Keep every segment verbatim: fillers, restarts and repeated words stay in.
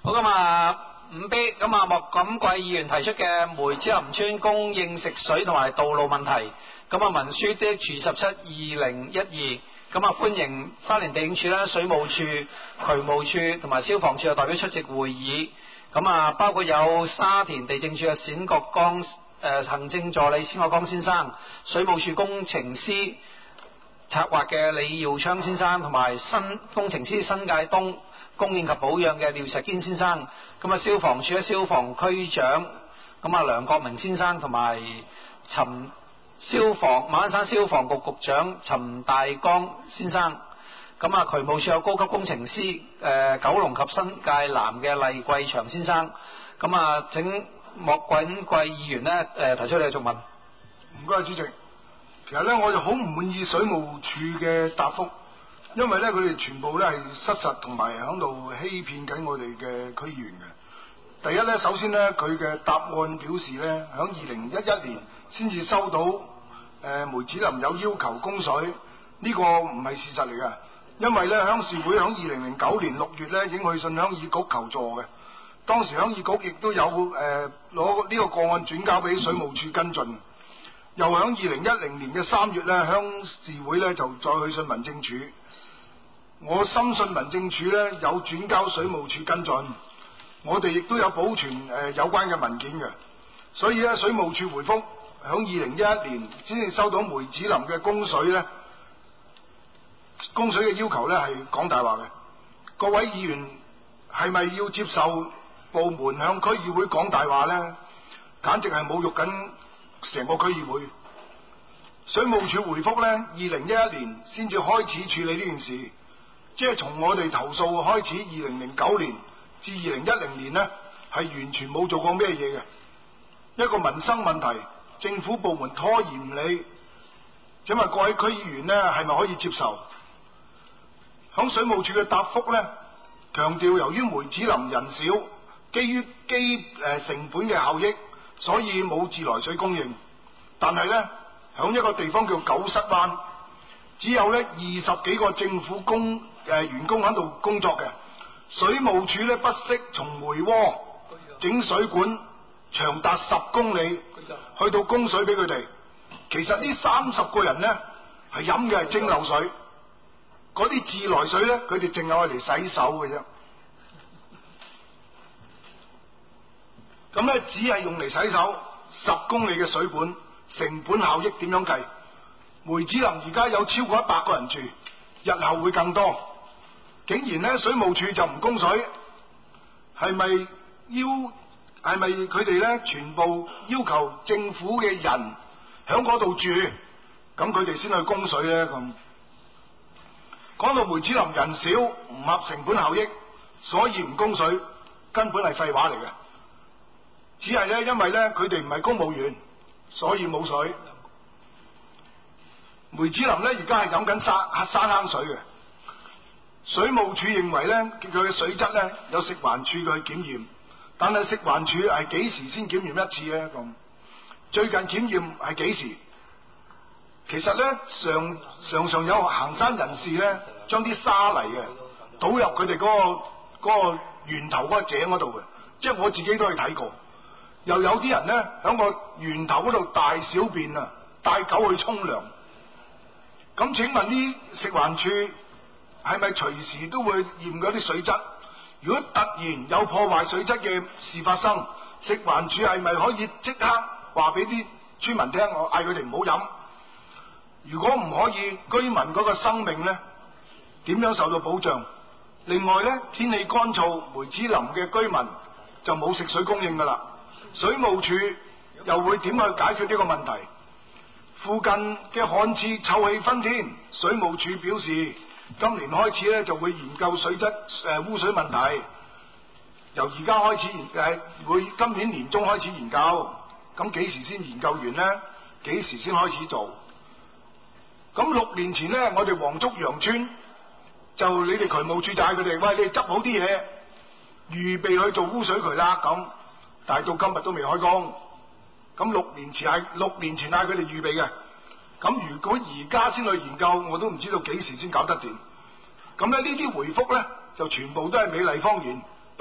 好咁啊，五 B 咁啊，莫錦貴議員提出嘅梅子林村供應食水同埋道路問題，咁啊文書 D H 十七二零一二，咁啊歡迎沙田地政處啦、水務處、渠務處同埋消防處嘅代表出席會議，咁啊包括有沙田地政處嘅冼國江誒、呃、行政助理冼國江先生、水務處工程師策劃嘅李耀昌先生，同埋新工程師新界東供應及保養嘅廖石堅先生，咁啊消防處嘅消防區長咁啊梁國明先生，同埋陳消防馬鞍山消防局局長陳大江先生，咁啊渠務處有高級工程師誒、呃、九龍及新界南嘅黎桂祥先生，咁啊請莫錦貴議員呢誒、呃、提出你嘅質問。 唔該，主席。其實咧，我就好唔滿意水務處嘅答覆，因為咧佢哋全部咧係失實同埋喺度欺騙緊我哋嘅區議員嘅。第一咧，首先咧佢嘅答案表示咧，喺二零一一年先至收到誒、呃、梅子林有要求供水，呢、這個唔係事實嚟嘅，因為咧鄉事會喺二零零九年六月咧已經去信鄉議局求助嘅，當時鄉議局亦都有誒攞呢個個案轉交俾水務處跟進。又喺二零一零年嘅三月咧，鄉事會咧就再去信民政處，我深信民政處咧有轉交水務處跟進，我哋亦都有保存誒、呃、有關嘅文件嘅，所以咧水務處回覆喺二零一一年先至收到梅子林嘅供水咧，供水嘅要求咧係講大話嘅。各位議員係咪要接受部門向區議會講大話咧？簡直係侮辱緊成個區議會。水務署回覆呢，二零一一年先至開始處理呢件事，即係從我哋投訴開始，二零零九年至二零一零年呢，係完全冇做過咩嘢嘅。一個民生問題，政府部門拖延唔理，請問各位區議員呢，係咪可以接受？響水務署嘅答覆呢，強調由於梅子林人少，基於基誒、呃、成本嘅效益，所以冇自來水供應，但係呢，響一個地方叫九室灣，只有呢二十幾個政府工誒、呃、員工喺度工作嘅，水務署呢，不惜從梅窩整水管，長達十公里，去到供水俾佢哋。其實呢三十個人呢，係飲嘅係蒸餾水，嗰啲自來水呢，佢哋淨係愛嚟洗手嘅啫。咁咧只係用嚟洗手，十公里嘅水管，成本效益點樣計？梅子林而家有超過一百個人住，日後會更多。竟然咧水務署就唔供水，係咪要係咪佢哋咧全部要求政府嘅人喺嗰度住，咁佢哋先去供水咧？咁講到梅子林人少唔合成本效益，所以唔供水，根本係廢話嚟嘅。只係咧，因為咧佢哋唔係公務員，所以冇水。梅子林咧而家係飲緊沙沙坑水嘅。水務署認為咧佢嘅水質咧有食環署去檢驗，但係食環署係幾時先檢驗一次咧？咁最近檢驗係幾時？其實咧常常常有行山人士咧將啲沙泥嘅倒入佢哋嗰個嗰個源頭嗰個井嗰度嘅，即係我自己都去睇過。又有啲人呢，喺個源頭嗰度大小便啊，帶狗去沖涼。咁請問呢食環署係咪隨時都會驗嗰啲水質？如果突然有破壞水質嘅事發生，食環署係咪可以即刻話俾啲村民聽，我嗌佢哋唔好飲？如果唔可以，居民嗰個生命呢點樣受到保障？另外呢，天氣乾燥，梅子林嘅居民就冇食水供應噶啦。水務署又會點去解決呢個問題？附近嘅旱廁臭氣熏天，水務署表示今年開始咧就會研究水質誒、呃、污水問題，由而家開始研誒會今年年中開始研究，咁幾時先研究完呢？幾時先開始做？咁六年前呢，我哋黃竹洋村就你哋渠務處就嗌佢哋，喂，你哋執好啲嘢，預備去做污水渠啦咁。但係到今日都未開工，咁六年前係六年前嗌佢哋預備嘅，咁如果而家先去研究，我都唔知道幾時先搞得掂。咁咧呢啲回覆呢，就全部都係美麗謊言，不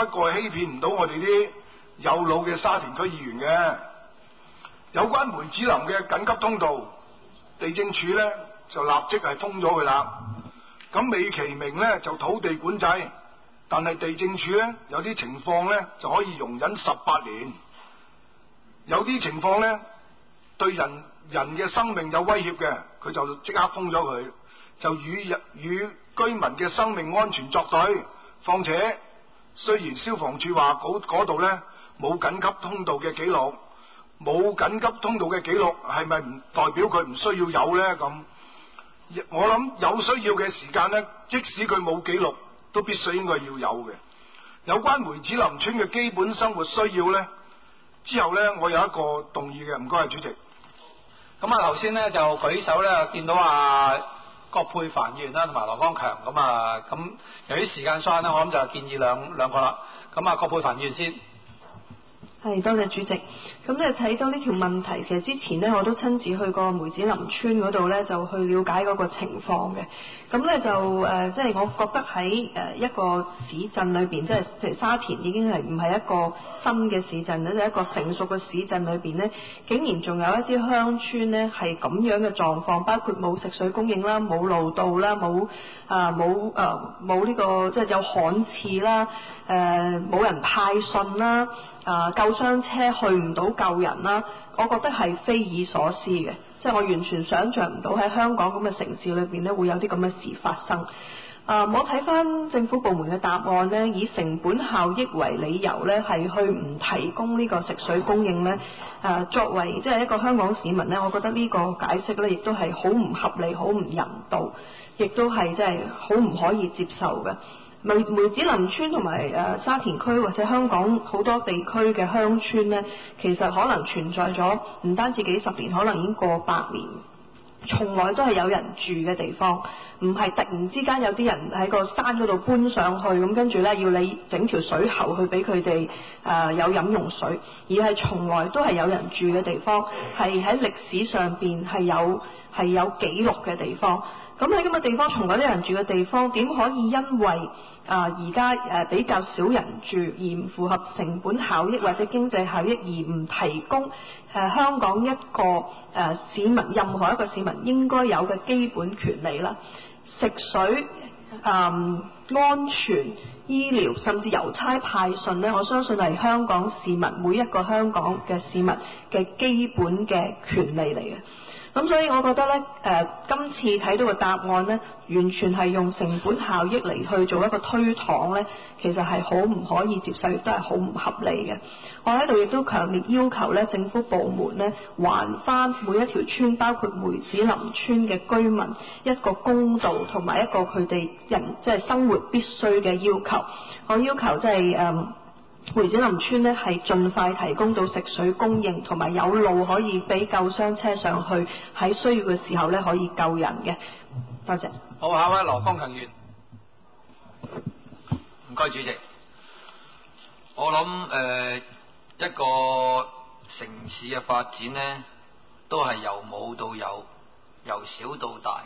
不過欺騙唔到我哋啲有腦嘅沙田區議員嘅。有關梅子林嘅緊急通道，地政署呢就立即係封咗佢啦。咁美其名呢就土地管制，但係地政署呢有啲情況呢就可以容忍十八年，有啲情況呢對人人嘅生命有威脅嘅，佢就即刻封咗佢，就與與居民嘅生命安全作對。況且雖然消防處話嗰度呢冇緊急通道嘅記錄，冇緊急通道嘅記錄係咪唔代表佢唔需要有呢？咁我諗有需要嘅時間呢，即使佢冇記錄，都必須應該要有嘅。有關梅子林村嘅基本生活需要呢，之後呢，我有一個動議嘅，唔該，主席。 咁啊，頭先呢就舉手呢，見到啊葛珮帆議員啦，同埋羅光強咁啊，咁由於時間關呢，我諗就建議兩兩個啦。咁啊，葛珮帆議員先。 係，多謝主席。咁咧睇到呢條問題，其實之前呢，我都親自去過梅子林村嗰度呢，就去了解嗰個情況嘅。咁咧就誒，即、呃、係、就是、我覺得喺誒一個市鎮裏邊，即係譬如沙田已經係唔係一個新嘅市鎮咧，就係、一個成熟嘅市鎮裏邊呢，竟然仲有一啲鄉村呢係咁樣嘅狀況，包括冇食水供應啦、冇路道啦、冇啊冇誒冇呢個即係、就是、有旱廁啦、誒、呃、冇人派信啦。啊！救傷車去唔到救人啦，我覺得係匪夷所思嘅，即係我完全想像唔到喺香港咁嘅城市裏邊咧會有啲咁嘅事發生。啊！我睇翻政府部門嘅答案呢，以成本效益為理由呢，係去唔提供呢個食水供應呢。啊，作為即係一個香港市民呢，我覺得呢個解釋呢，亦都係好唔合理、好唔人道，亦都係即係好唔可以接受嘅。梅梅子林村同埋誒沙田區或者香港好多地區嘅鄉村呢，其實可能存在咗唔單止幾十年，可能已經過百年，從來都係有人住嘅地方，唔係突然之間有啲人喺個山嗰度搬上去，咁跟住呢要你整條水喉去俾佢哋誒有飲用水，而係從來都係有人住嘅地方，係喺歷史上邊係有係有記錄嘅地方。咁喺咁嘅地方，從來都有人住嘅地方，點可以因為啊而家誒比較少人住而唔符合成本效益或者經濟效益而唔提供誒、呃、香港一個誒、呃、市民任何一個市民應該有嘅基本權利啦，食水、呃、安全、醫療甚至郵差派信呢，我相信係香港市民每一個香港嘅市民嘅基本嘅權利嚟嘅。咁所以我覺得呢，誒、呃、今次睇到個答案呢，完全係用成本效益嚟去做一個推搪呢，其實係好唔可以接受，亦都係好唔合理嘅。我喺度亦都強烈要求呢，政府部門呢，還翻每一條村，包括梅子林村嘅居民一個公道同埋一個佢哋人即係、就是、生活必須嘅要求。我要求即係誒梅子林村呢係盡快提供到食水供應，同埋有路可以俾救傷車上去，喺需要嘅時候呢可以救人嘅。多謝。 好，下位羅光強議員。 唔該，主席。我諗誒、呃、一個城市嘅發展呢，都係由冇到有，由小到大。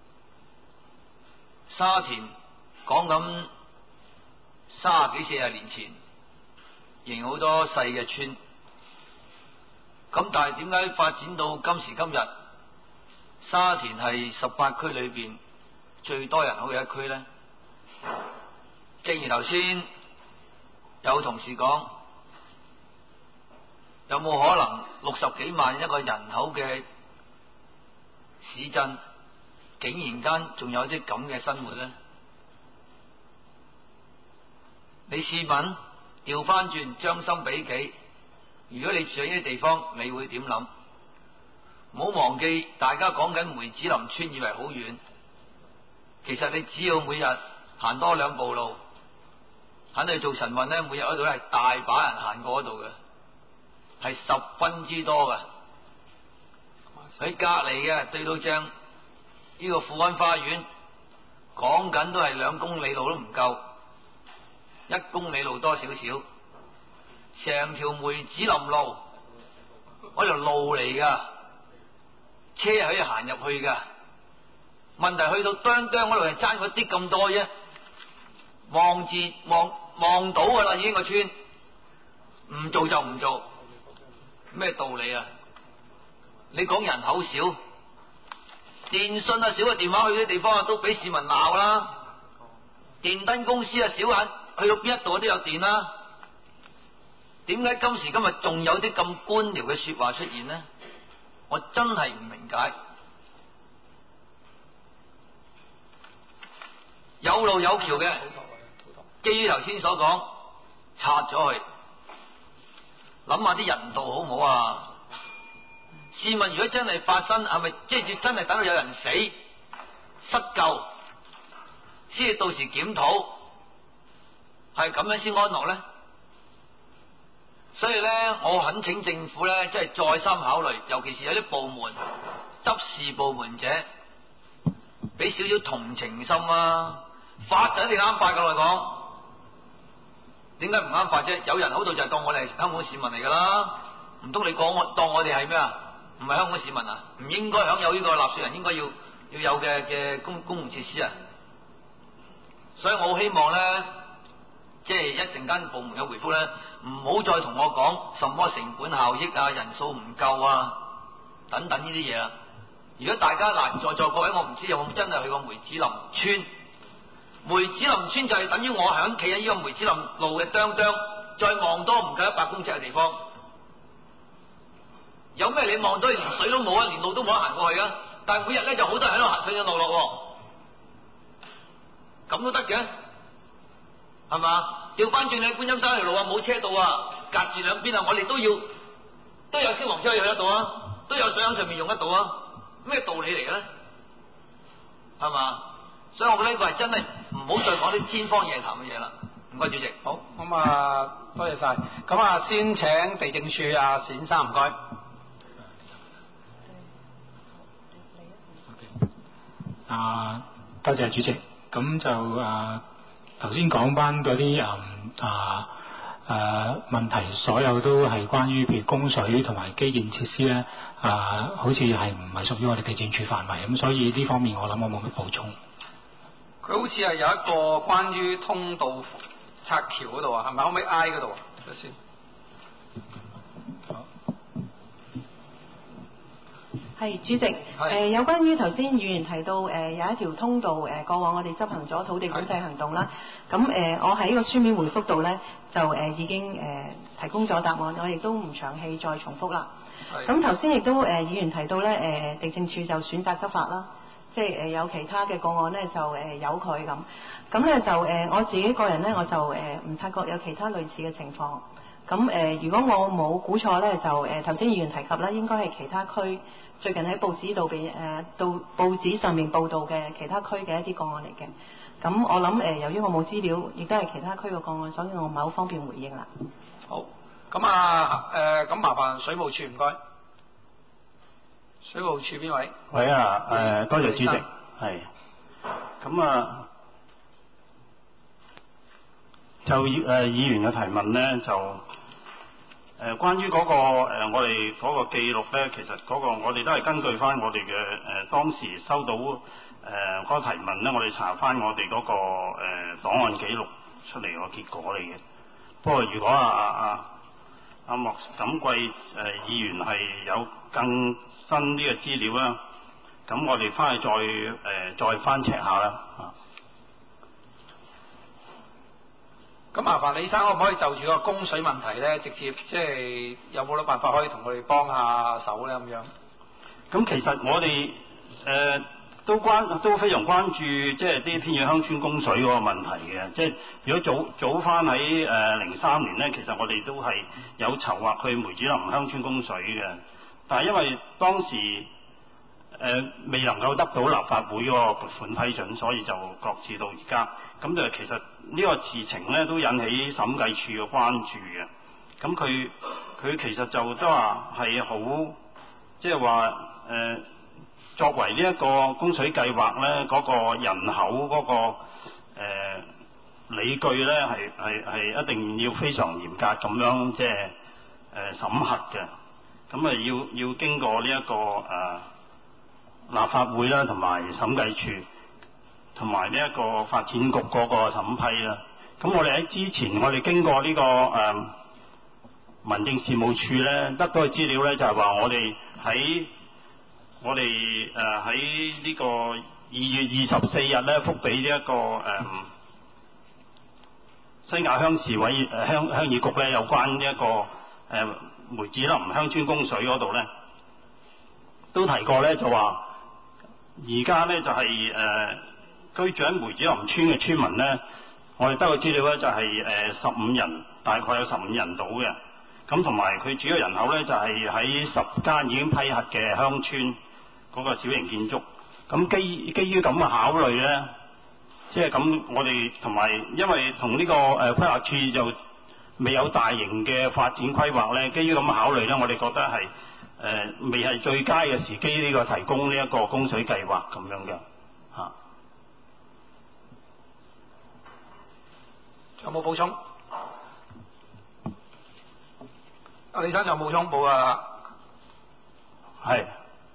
沙田講緊三十幾四十年前，仍然好多細嘅村，咁但係點解發展到今時今日，沙田係十八區裏邊最多人口嘅一區呢？正如頭先有同事講，有冇可能六十幾萬一個人口嘅市鎮，竟然間仲有啲咁嘅生活呢？你試問調翻轉，將心比己，如果你住喺呢啲地方，你會點諗？唔好忘記，大家講緊梅子林村以為好遠，其實你只要每日行多兩步路，喺度做晨運呢，每日嗰度係大把人行過嗰度嘅，係十分之多嘅。喺隔籬嘅對到正呢個富安花園，講緊都係兩公里路都唔夠。一公里路多少少，成條梅子林路嗰條路嚟噶，車可以行入去噶。問題去到哚哚嗰度係爭嗰啲咁多啫，望住望望到噶啦，已經個村唔做就唔做，咩道理啊？你講人口少，電信啊少嘅電話去啲地方啊都俾市民鬧啦，電燈公司啊少眼去到邊一度都有電啦，點解今時今日仲有啲咁官僚嘅說話出現呢？我真係唔明解。有路有橋嘅，基於頭先所講，拆咗佢，諗下啲人道好唔好啊？試問如果真係發生，係咪即係真係等到有人死失救，先至到時檢討，係咁樣先安樂呢？所以呢，我懇請政府呢，即係再三考慮，尤其是有啲部門執事部門者，俾少少同情心啊！法就一定啱法噶，我講，點解唔啱法啫？有人好到就係當我哋係香港市民嚟噶啦，唔通你講我當我哋係咩啊？唔係香港市民啊？唔應該享有呢個納稅人應該要要有嘅嘅公公共設施啊？所以我好希望咧，即係一陣間部門嘅回覆咧，唔好再同我講什麼成本效益啊、人數唔夠啊等等呢啲嘢啊！如果大家嗱在座各位，我唔知有冇真係去過梅子林村。梅子林村就係等於我響企喺呢個梅子林路嘅哚哚，再望多唔夠一百公尺嘅地方，有咩你望到連水都冇啊，連路都冇得行過去啊！但係每日咧就好多人喺度行上上落落，咁都得嘅，係嘛？調翻轉你觀音山條路啊，冇車道啊，隔住兩邊啊，我哋都要都有消防車去得到啊，都有水喺上面用得到啊，咩道理嚟嘅咧？係嘛？所以我覺得呢個係真係唔好再講啲天方夜譚嘅嘢啦。唔該，主席。 好，咁啊，多謝晒。咁啊，先請地政處啊，冼生唔該。 啊，多謝主席。咁就啊，頭先講翻嗰啲嗯啊誒問題，所有都係關於譬如供水同埋基建設施咧，啊，好似係唔係屬於我哋地政處範圍，咁所以呢方面我諗我冇乜補充。 佢好似係有一個關於通道拆橋嗰度啊，係咪可唔可以挨嗰度啊？睇先。 係主席，誒、呃、有關於頭先議員提到誒、呃、有一條通道誒、呃、過往我哋執行咗土地管制行動啦，咁誒、呃、我喺呢個書面回覆度咧就誒、呃、已經誒、呃、提供咗答案，我亦都唔詳細再重複啦。咁頭先亦都誒、呃、議員提到咧誒、呃、地政處就選擇執法啦。即係誒、呃、有其他嘅個案咧就誒、呃、有佢咁，咁咧就誒、呃、我自己個人咧我就誒唔、呃、察覺有其他類似嘅情況。咁誒、呃、如果我冇估錯咧，就誒頭先議員提及啦，應該係其他區最近喺報紙度俾誒到報紙上面報道嘅其他區嘅一啲個案嚟嘅。咁我諗誒、呃、由於我冇資料，亦都係其他區嘅個案，所以我唔係好方便回應啦。 好，咁啊誒咁麻煩水務處唔該。水務處邊位？ 喂啊，誒、呃、多謝主席，係咁啊，就誒、呃、議員嘅提問咧，就誒、呃、關於嗰、那個、呃、我哋嗰個記錄咧，其實嗰個我哋都係根據翻我哋嘅誒當時收到誒嗰、呃那個提問咧，我哋查翻我哋嗰、那個誒、呃、檔案記錄出嚟個結果嚟嘅。不過如果啊啊阿莫錦貴誒議員係有更新呢個資料啦，咁我哋翻去再誒、呃、再翻 check 下啦嚇。 咁麻煩李生可唔可以就住個供水問題咧，直接即係有冇得辦法可以同佢哋幫下手咧咁樣？ 咁其實我哋誒、呃、都關都非常關注即係啲偏遠鄉村供水嗰個問題嘅。即係如果早早翻喺誒零三年咧，其實我哋都係有籌劃去梅子林鄉村供水嘅。但係因為當時誒、呃、未能夠得到立法會嗰個撥款批准，所以就擱置到而家。咁就其實呢個事情咧都引起審計處嘅關注嘅。咁佢佢其實就都話係好，即係話誒作為呢一個供水計劃咧，嗰、那個人口嗰、那個誒、呃、理據咧係係係一定要非常嚴格咁樣即係誒審核嘅。咁啊要要經過呢、這、一個誒、呃、立法會啦，同埋審計處，同埋呢一個發展局嗰個審批啦。 咁我哋喺之前，我哋經過呢、這個誒、呃、民政事務處咧，得到嘅資料咧，就係、是、話我哋喺我哋誒喺呢個二月二十四日咧，覆俾呢一個誒、呃、西亞鄉事委誒鄉鄉議局咧，有關呢、這、一個誒、呃、梅子林鄉村供水嗰度咧，都提過咧，就話而家咧就係、是、誒、呃、居住喺梅子林村嘅村民咧。我哋得個資料咧就係誒十五人，大概有十五人到嘅。咁同埋佢主要人口咧就係喺十間已經批核嘅鄉村嗰個小型建築。咁基基於咁嘅考慮咧，即係咁我哋同埋因為同呢個誒規劃處就未有大型嘅發展規劃咧，基於咁嘅考慮咧，我哋覺得係誒、呃、未係最佳嘅時機呢個提供呢一個供水計劃咁樣嘅嚇。 有冇補充？阿李生有冇補充？冇啊。 係。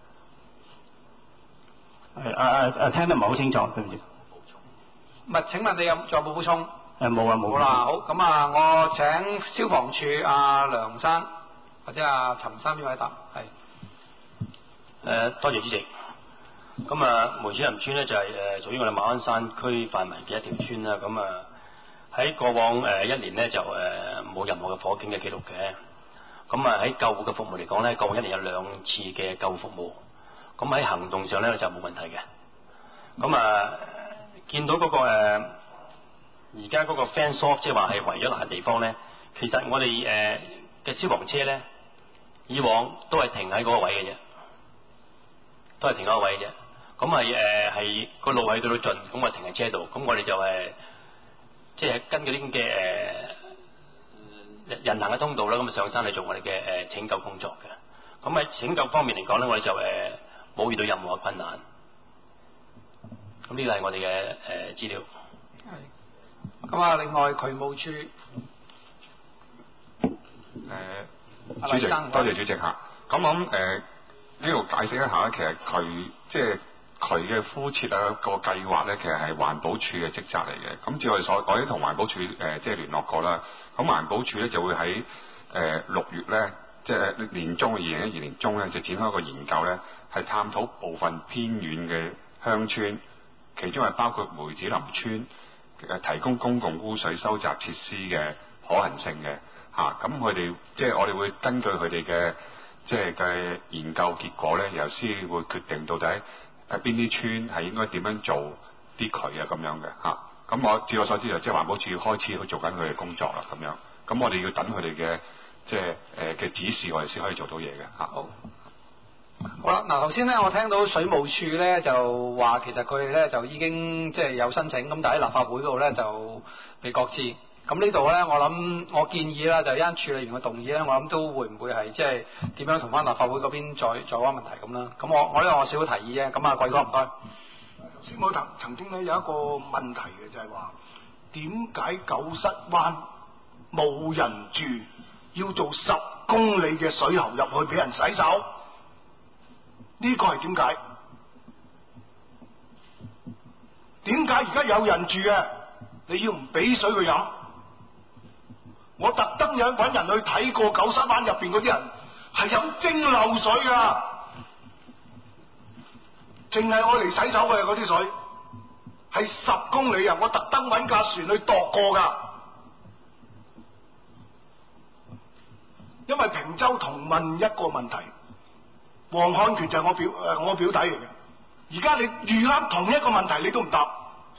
係啊啊啊！聽得唔係好清楚，對唔住。 唔係，請問你有仲有冇補充？ 誒冇啊冇。 好啦，好咁啊，我請消防處阿梁生或者阿陳生邊位答？係。 誒，多謝主席。咁啊，梅子林村咧就係誒屬於我哋馬鞍山區範圍嘅一條村啦。咁啊。喺過往誒一年咧就誒冇任何嘅火警嘅記錄嘅，咁啊喺救護嘅服務嚟講咧，過往一年有兩次嘅救護服務，咁喺行動上咧就冇問題嘅。咁啊見到嗰個誒而家嗰個 fence off 即係話係圍咗欄嘅地方咧，其實我哋誒嘅消防車咧，以往都係停喺嗰個位嘅啫，都係停喺嗰個位嘅啫。咁係誒係個路喺度到盡，咁我停喺車度，咁我哋就係。即係跟嗰啲咁嘅誒人行嘅通道啦，咁上山去做我哋嘅誒拯救工作嘅。咁喺拯救方面嚟講咧，我哋就誒冇、呃、遇到任何嘅困難。咁呢個係我哋嘅誒資料。 係。咁啊，另外渠務處誒、呃、主席，多謝主席嚇。咁我諗誒呢度解釋一下咧，其實渠即係。渠嘅敷設啊個計劃咧，其實係環保署嘅職責嚟嘅。咁照我哋所，我已經同環保署誒、呃、即係聯絡過啦。咁環保署咧就會喺誒六月咧，即係年中嘅二零一二年中咧，就展開一個研究咧，係探討部分偏遠嘅鄉村，其中係包括梅子林村誒提供公共污水收集設施嘅可行性嘅嚇。咁佢哋即係我哋會根據佢哋嘅即係嘅研究結果咧，然後先會決定到底。誒邊啲村係應該點樣做啲渠啊咁樣嘅嚇，咁我據我所知就即係環保署要開始去做緊佢嘅工作啦咁樣，咁我哋要等佢哋嘅即係誒嘅指示，我哋先可以做到嘢嘅嚇。好， 好啦，嗱頭先咧我聽到水務署咧就話其實佢哋咧就已經即係有申請，咁但喺立法會度咧就被擱置。咁呢度咧，我諗我建議啦，就一陣處理完個動議咧，我諗都會唔會係即係點樣同翻立法會嗰邊再再揾問題咁啦。咁我我呢個我少少提議啫。咁啊，貴哥唔該。 頭先我曾曾經咧有一個問題嘅，就係話點解九室灣冇人住，要做十公里嘅水喉入去俾人洗手？呢個係點解？點解而家有人住嘅，你要唔俾水佢飲？我特登有揾人去睇過九室灣入邊嗰啲人係飲蒸餾水噶，淨係愛嚟洗手嘅嗰啲水，係十公里啊！我特登揾架船去度過噶，因為平洲同問一個問題，黃漢權就係我表誒、呃、我表弟嚟嘅，而家你遇啱同一個問題你都唔答，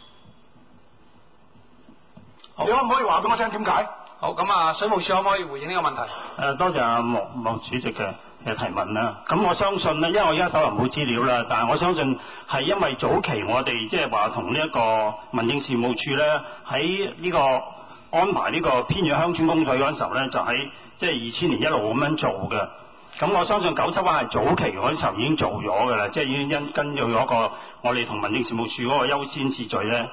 你可唔可以話俾我聽點解？ 好，咁啊，水務署可唔可以回應呢個問題？誒、 呃，多謝阿莫莫主席嘅嘅提問啦。咁我相信咧，因為我而家手頭冇資料啦，但係我相信係因為早期我哋即係話同呢一個民政事務處咧，喺呢個安排呢個偏遠鄉村供水嗰陣時候咧，就喺即係二千年一路咁樣做嘅。咁我相信九七灣係早期嗰陣時候已經做咗㗎啦，即係已經因跟住嗰個我哋同民政事務處嗰個優先次序咧。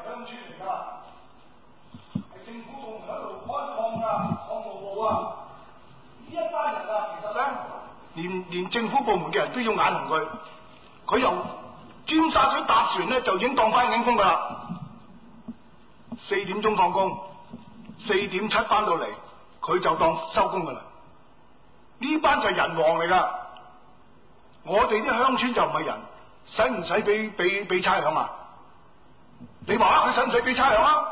呢一班人啊，其實咧，連連政府部門嘅人都要眼紅佢。佢由尖沙咀搭船咧，就已經當翻警風噶啦。 四點鐘放工，四點七翻到嚟，佢就當收工噶啦。呢班就係人王嚟噶。我哋啲鄉村就唔係人，使唔使俾俾俾差餉啊？你話佢使唔使俾差餉啊？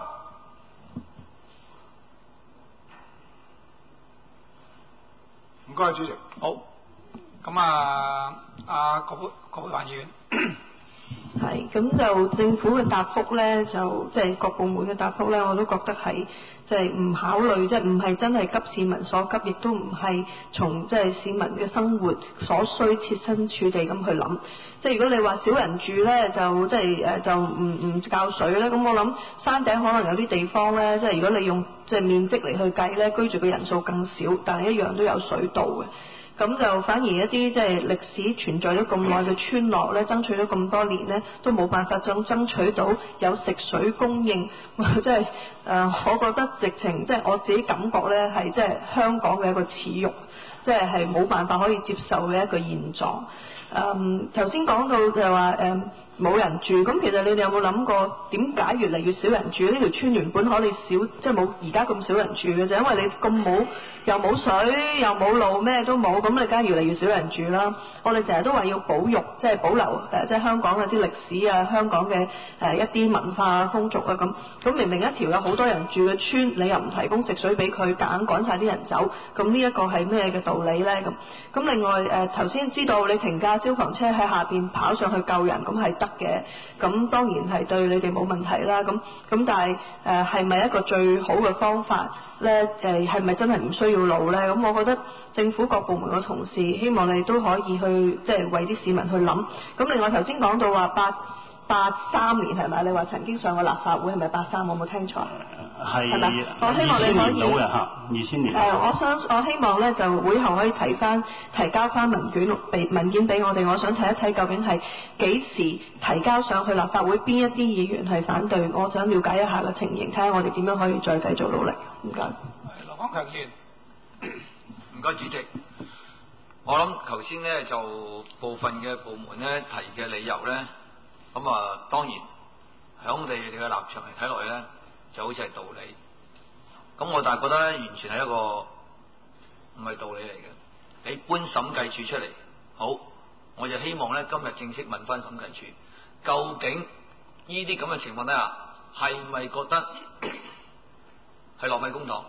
唔該，主席。 好，咁啊，阿葛珮葛珮帆議員。 係，咁就政府嘅答覆咧，就即係各部門嘅答覆咧，我都覺得係即係唔考慮，即係唔係真係急市民所急，亦都唔係從即係市民嘅生活所需設身處地咁去諗。即係如果你話少人住咧，就即係誒就唔唔夠水咧，咁我諗山頂可能有啲地方咧，即係如果你用即係面積嚟去計咧，居住嘅人數更少，但係一樣都有水道嘅。咁就反而一啲即係歷史存在咗咁耐嘅村落咧，爭取咗咁多年咧，都冇辦法爭爭取到有食水供應，即係誒，我覺得直情即係我自己感覺咧，係即係香港嘅一個恥辱，即係係冇辦法可以接受嘅一個現狀。誒頭先講到就係話誒冇人住，咁其實你哋有冇諗過點解越嚟越少人住？呢條村原本可以少，即係冇而家咁少人住嘅啫，因為你咁冇又冇水又冇路咩都冇，咁你梗係越嚟越少人住啦。我哋成日都話要保育，即係保留誒，即係香港嘅啲歷史啊，香港嘅誒一啲文化啊、風俗啊咁。咁明明一條有好多人住嘅村，你又唔提供食水俾佢，夾硬趕晒啲人走，咁呢一個係咩嘅道理咧？咁咁另外誒頭先知道你停架消防車喺下邊跑上去救人，咁係得嘅，咁當然係對你哋冇問題啦。咁咁但係誒係咪一個最好嘅方法咧？誒係咪真係唔需要路咧？咁我覺得政府各部門嘅同事，希望你哋都可以去即係為啲市民去諗。咁另外頭先講到話八八三年係咪？你話曾經上過立法會係咪八三？我冇聽錯。 係係咪？我希望你可以二千年到嘅嚇，二千年。 誒、呃，我想我希望咧就會後可以提翻提交翻文件俾文件俾我哋，我想睇一睇究竟係幾時提交上去立法會，邊一啲議員係反對，我想了解一下個情形，睇下我哋點樣可以再繼續努力。唔該。 羅光強議員。 唔該，主席。我諗頭先咧就部分嘅部門咧提嘅理由咧，咁啊當然響我哋哋嘅立場嚟睇落去咧，就好似係道理。咁我但係覺得咧，完全係一個唔係道理嚟嘅。你搬審計處出嚟，好，我就希望咧今日正式問翻審計處，究竟呢啲咁嘅情況底下，係咪覺得係浪費公帑？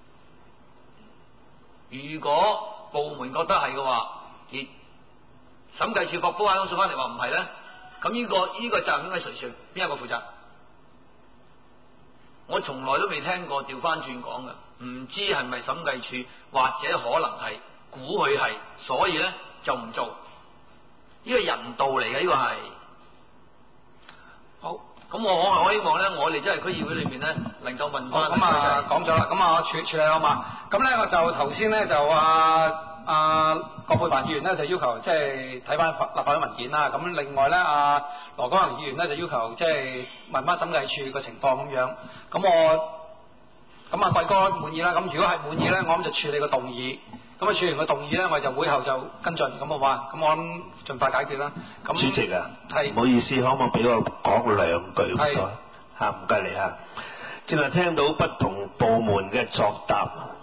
如果部門覺得係嘅話，而審計處駁翻嗰個數翻嚟話唔係咧，咁呢、這個呢、這個責任應該誰誰邊一個負責？我從來都未聽過調翻轉講嘅，唔知係咪審計處或者可能係估佢係，所以咧就唔做。呢個人道嚟嘅，呢個係好。咁我我我希望咧，我哋真係區議會裏邊咧，能夠問翻。 咁啊講咗啦，咁啊處處理好嘛？咁咧我就頭先咧就啊啊葛珮帆議員咧就要求即係睇翻立法會文件啦。咁另外咧啊羅光強議員咧就要求即係問翻審計處個情況咁樣。咁我咁啊貴哥滿意啦。咁如果係滿意咧，我諗就處理個動議。咁啊處理完個動議咧，我就會後就跟進咁好嘛？咁我諗盡快解決啦。咁主席啊， 係唔好意思，可唔可以俾我講兩句？唔該係嚇，唔該你嚇。正係聽到不同部門嘅作答，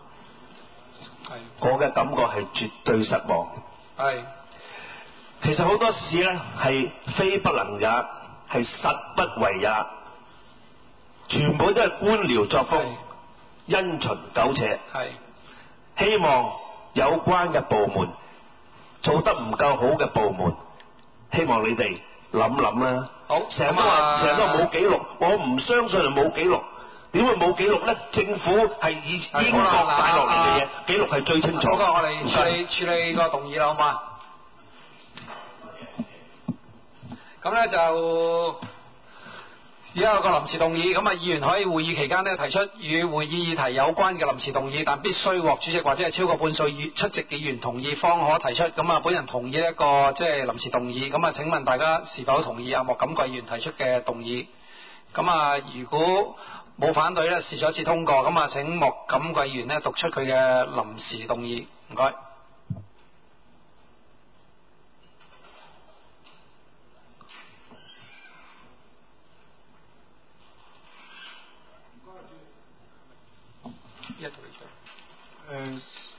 我嘅感覺係絕對失望。 係。 其實好多事咧係非不能也，係實不為也，全部都係官僚作風，因循苟且。 係。 希望有關嘅部門做得唔夠好嘅部門，希望你哋諗諗啦。 好， 成日都話成日都冇記錄，我唔相信係冇記錄。點會冇記錄咧？政府係以英國帶落嚟嘅嘢，記錄係最清楚。 好嘅，我哋處理處理個動議啦，好嘛？咁咧就而家有個臨時動議，咁啊議員可以會議期間呢提出與會議議題有關嘅臨時動議，但必須獲主席或者係超過半數出席議員同意方可提出。咁啊，本人同意一個即係臨時動議。咁啊，請問大家是否同意阿莫錦貴議員提出嘅動議？咁啊，如果冇反對咧，視咗一次通過。咁啊，請莫錦貴議員呢讀出佢嘅臨時動議。唔該。 一同你誒、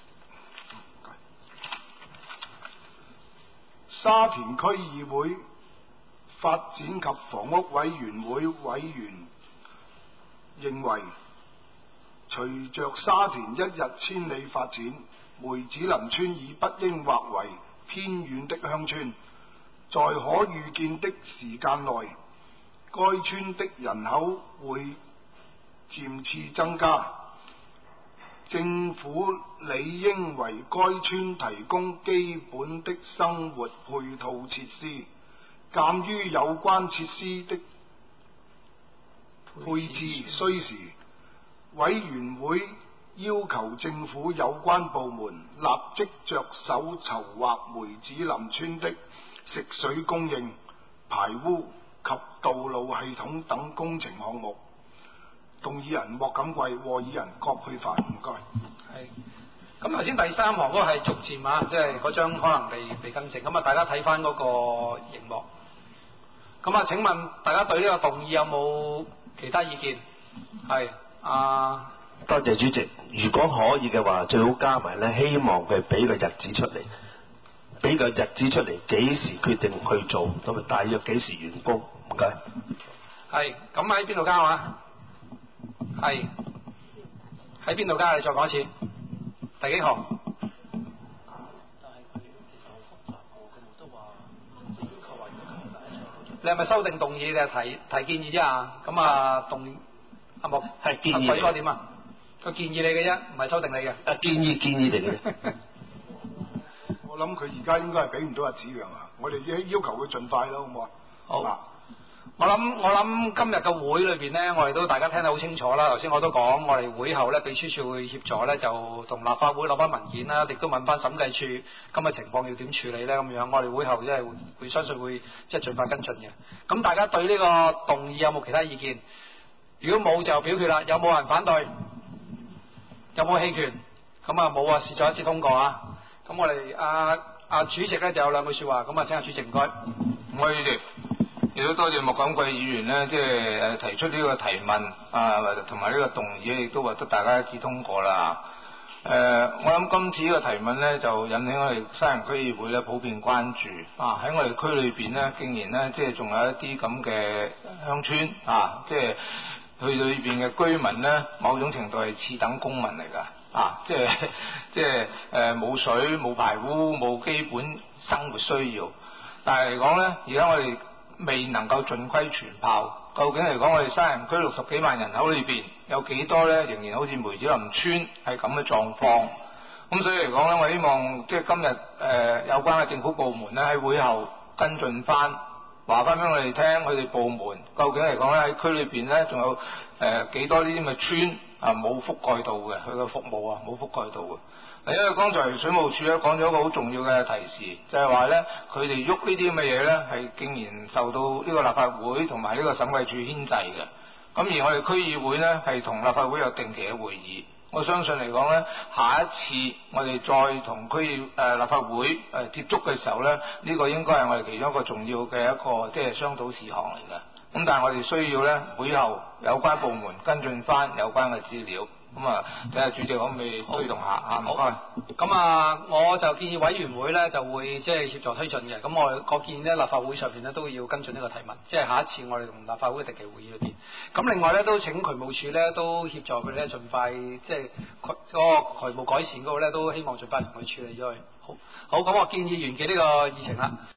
沙田區議會發展及房屋委員會委員認為，隨着沙田一日千里發展，梅子林村已不應劃為偏遠的鄉村，在可預見的時間內，該村的人口會漸次增加，政府理應為該村提供基本的生活配套設施。鑑於有關設施的配置需時，委員會要求政府有關部門立即着手籌劃梅子林村的食水供應、排污及道路系統等工程項目。動議人莫錦貴，和議人葛珮帆，唔該。 係。咁頭先第三行嗰個係逐漸啊，即係嗰張可能未未更正。咁啊，大家睇翻嗰個熒幕。咁啊，請問大家對呢個動議有冇其他意見？係啊。 多謝主席。如果可以嘅話，最好加埋咧，希望佢俾個日子出嚟，俾個日子出嚟，幾時決定去做，咁啊大約幾時完工？唔該。 係。咁喺邊度加啊？係。喺邊度加？你再講一次。第幾行？你係咪修訂動議嘅提提建議啫啊？咁啊動阿莫係建議。 阿貴哥點啊？個建議你嘅啫，唔係修訂你嘅。 啊建議建議嚟嘅。 我諗佢而家應該係俾唔到日子嘅係嘛？我哋要求佢盡快咯，好唔好啊？ 好。 嗱我諗我諗今日嘅會裏邊呢，我哋都大家聽得好清楚啦。頭先我都講，我哋會後呢，秘書處會協助呢，就同立法會攞翻文件啦，亦都問翻審計處今日情況要點處理呢。咁樣。我哋會後即係會會相信會即係盡快跟進嘅。咁大家對呢個動議有冇其他意見？如果冇就表決啦。有冇人反對？有冇棄權？咁啊冇啊，視作一次通過啊。咁我哋阿阿主席呢，就有兩句説話，咁啊請阿主席唔該。 唔該，主席。亦都多謝莫錦貴議員呢，即係誒提出呢個提問啊，同埋呢個動議，亦都獲得大家一致通過啦。誒、呃，我諗今次呢個提問呢，就引起我哋沙田區議會咧普遍關注啊！喺我哋區裏邊呢，竟然呢，即係仲有一啲咁嘅鄉村啊，即係佢裏邊嘅居民呢，某種程度係次等公民嚟㗎啊！即係即係誒冇水、冇排污、冇基本生活需要，但係嚟講呢，而家我哋未能夠盡窺全豹，究竟嚟講我哋沙田區六十幾萬人口裏邊有幾多呢？仍然好似梅子林村係咁嘅狀況。咁所以嚟講呢，我希望即係今日誒、呃、有關嘅政府部門呢，喺會後跟進翻，話翻俾我哋聽，佢哋部門究竟嚟講咧喺區裏邊呢，仲有誒幾、呃、多呢啲咁嘅村啊冇覆蓋到嘅，佢嘅服務啊冇覆蓋到嘅。因為剛才水務署咧講咗一個好重要嘅提示，就係話咧佢哋喐呢啲咁嘅嘢咧，係竟然受到呢個立法會同埋呢個審計署牽制嘅。咁而我哋區議會呢，係同立法會有定期嘅會議，我相信嚟講咧，下一次我哋再同區議誒立法會誒、呃、接觸嘅時候咧，呢、呢個應該係我哋其中一個重要嘅一個即係商討事項嚟嘅。咁但係我哋需要咧會後有關部門跟進翻有關嘅資料。咁啊，睇下主席可唔可以推動下啊？唔該。 咁啊，我就建議委員會咧就會即係協助推進嘅。咁我我建議咧立法會上邊咧都要跟進呢個提問，即係下一次我哋同立法會嘅定期會議裏邊。咁另外咧都請渠務署咧都協助佢哋咧盡快即係嗰個渠務改善嗰個咧都希望盡快同佢處理咗佢。好，好，咁我建議完結呢個議程啦。